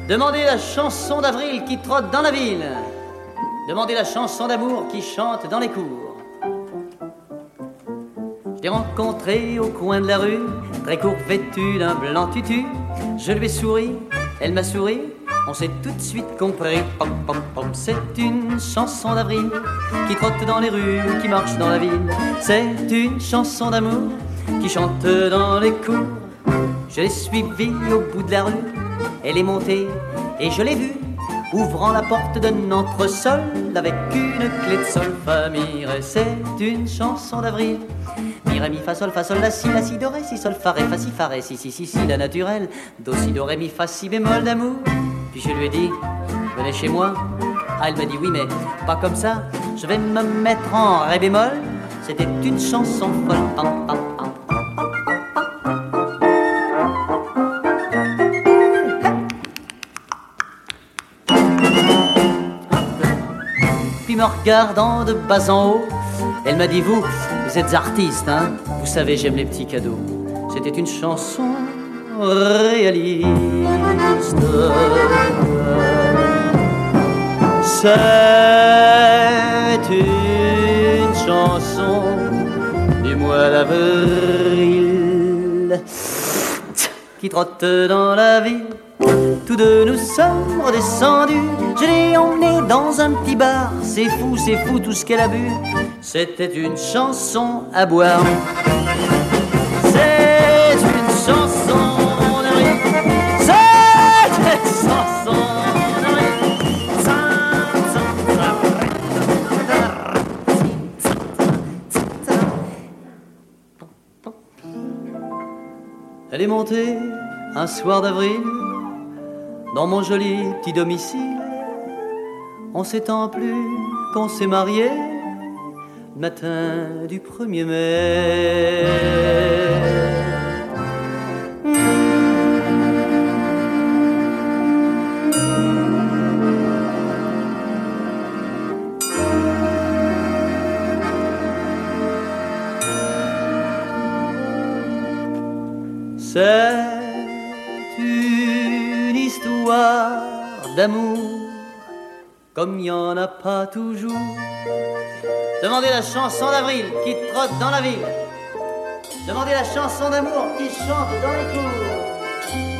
Demandez la chanson d'avril qui trotte dans la ville. Demandez la chanson d'amour qui chante dans les cours. Je l'ai rencontrée au coin de la rue, très court vêtue d'un blanc tutu. Je lui ai souri, elle m'a souri, on s'est tout de suite compris. Pom, pom, pom. C'est une chanson d'avril qui trotte dans les rues, qui marche dans la ville. C'est une chanson d'amour qui chante dans les cours. Je l'ai suivie au bout de la rue, elle est montée et je l'ai vue ouvrant la porte d'un entresol avec une clé de sol fa mi ré. C'est une chanson d'avril. Mi ré mi fa sol la si do ré si sol fa ré si la naturelle do si do ré mi fa si bémol d'amour. Puis je lui ai dit venez chez moi. Ah, elle m'a dit oui mais pas comme ça. Je vais me mettre en ré bémol. C'était une chanson folle. Pam, pam, pam. Puis me regardant de bas en haut, elle m'a dit vous êtes artiste, hein? Vous savez, j'aime les petits cadeaux. C'était une chanson réaliste. C'est une chanson du mois d'avril qui trotte dans la ville. Tous deux nous sommes redescendus. Je l'ai emmené dans un petit bar. C'est fou tout ce qu'elle a bu. C'était une chanson à boire. C'est une chanson d'avril. C'est une chanson d'avril. Elle est montée un soir d'avril dans mon joli petit domicile. On s'étend plus qu'on s'est marié le matin du 1er mai. C'est une histoire d'amour comme il n'y en a pas toujours. Demandez la chanson d'avril qui trotte dans la ville. Demandez la chanson d'amour qui chante dans les cours.